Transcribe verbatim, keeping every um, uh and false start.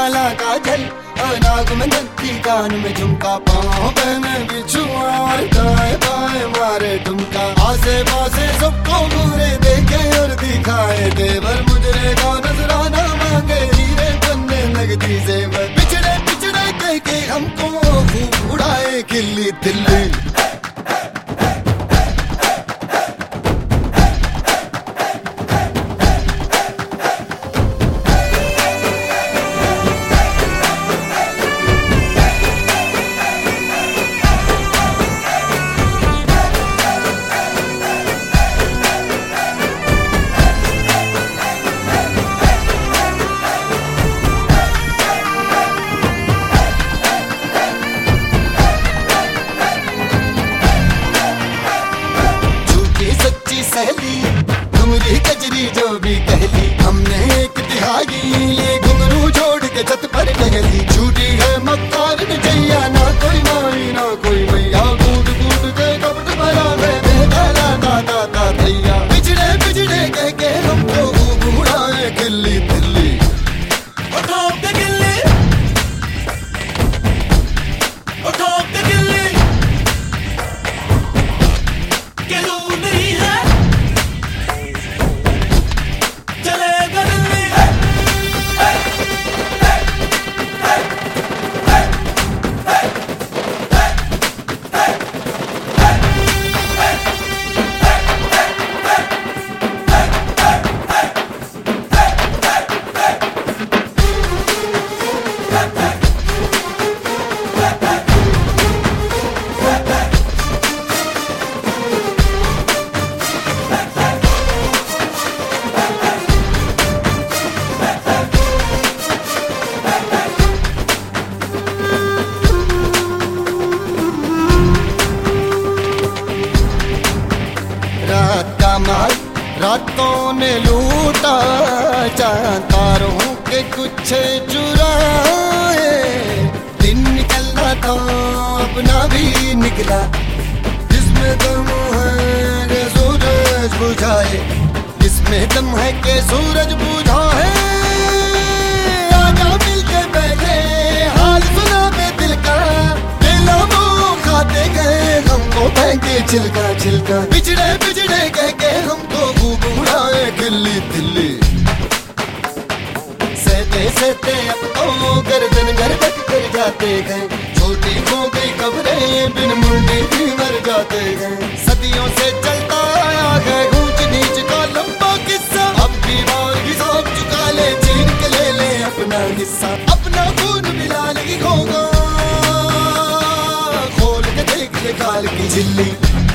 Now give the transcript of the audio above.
काला काजल, नाक में नत्थी, कान में झुमका, पाँव पे में बिछुआ, दाएं बाएं मारे ठुमका। आसे पासे सबको घूरे देखे और दिखाए, देवर मुझरे का नजराना मांगे, हीरे बनने लगती जेवर। पिछड़े पिछड़े कह के हमको खूब उड़ाए खिल्ली दिल्ली। घुंगरी कजरी जो भी कहली, हमने एक तिहाई ये घुंगरू छोड़ के छत पर टहली। झूठी है मक्कार जैया, ना कोई माई ना कोई मैया, कूट कूट के कपट भरा में बेदाला दादा दा भैया। पिछड़े पिछड़े कह के हमको खूब उड़ाए खिल्ली दिल्ली। रात का माल रातों ने लूटा, चांद तारों के कुछ चुराए। दिन निकलना था अपना भी निकला, जिसमें दम है के सूरज बुझाए, जिसमें दम है के सूरज बुझाए। आजा मिलके बैठे हाल सुना बे दिल का, दिला मुँह खाते गए हमको फेंके छिलका छिलका। पिछड़े पिछड़े कह के हमको खूब उड़ाए खिल्ली दिल्ली। सहते सहते अब तो गर्दन गर्दन कर जाते गए, छोटी हो गई खबरें बिन मुंडे भी मर जाते गए। सदियों से चलता आया है ऊंच नीच का लंबा किस्सा, अब की बार हिसाब चुका ले, छीन के ले ले अपना हिस्सा। अपना खून मिला नहीं होगा, खोल के देख ले काल की झिल्ली।